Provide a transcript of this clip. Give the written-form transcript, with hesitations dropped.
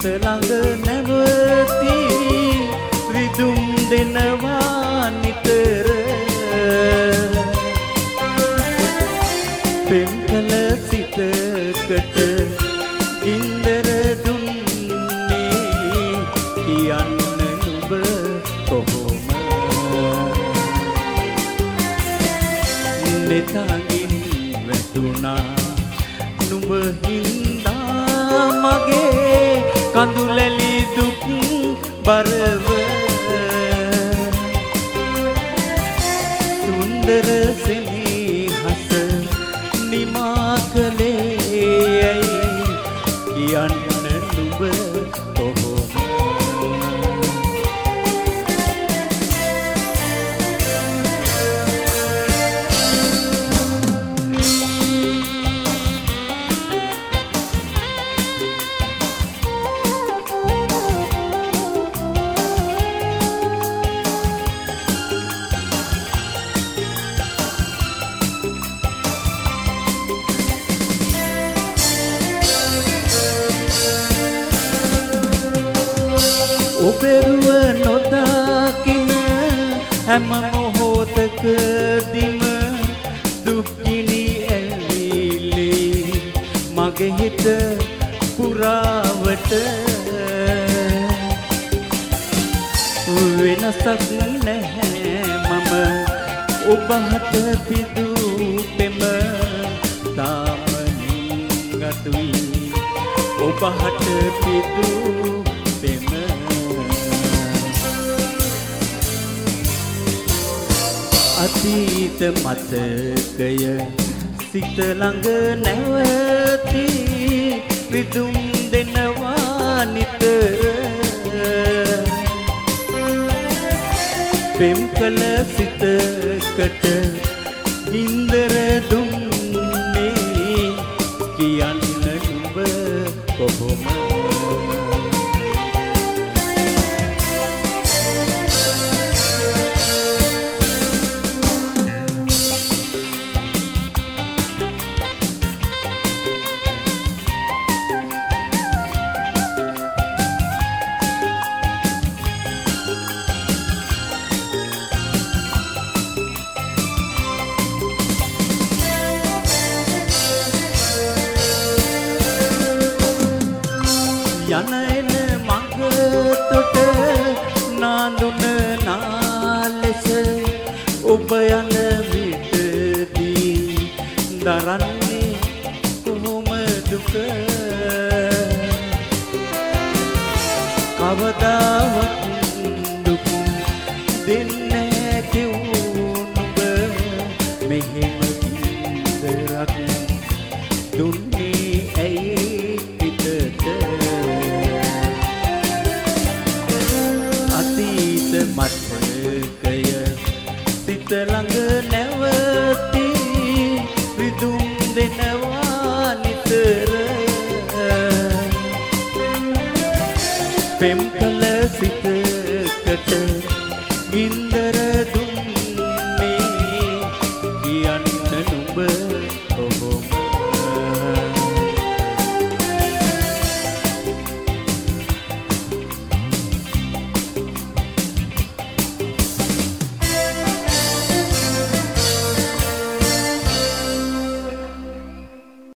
ළඟ නැවති රිදුම් දෙනවා නිතර පෙම් කළ සිතකට ඉන්දර දුන්නේ කියන්න නුඹ කොහොම නෙතගින් වැටුණා නුඹ හින්දා මගේ කඳුලැලි දුක් බරව සුන්දර සෙනෙහස නිමා කළේ ඇයි කියන්න නුඹ කොහොම ඔබෙරුව නොදකින හැම මොහොතකදීම දුක්ගිනි ඇවිලේ මගේ හිත පුරාවට වෙනසක් නැහැ මම ඔබට පිදූ පෙම තාම නිගතුයි ඔබට පිදූ අතීත මතකය සිත ළඟ නැවති රිදුම් දෙනවා නිතර පෙම් කළ සිතකට ඉන්දර දුන්නේ කියන්න නුඹ කොහොම යන එන මඟතොට නාඳුන නාලෙස ඔබ යන විටදී දරන්නේ කොහොම දුක කවදාවත් දුක දෙන්නේ කිව්නුඹ මෙහෙම කින්දරක් දුන්නේ ඇයි පිටට මතකය සිත ළඟ නැවති රිදුම් දෙනවා නිතර පෙම් කළ සිතකට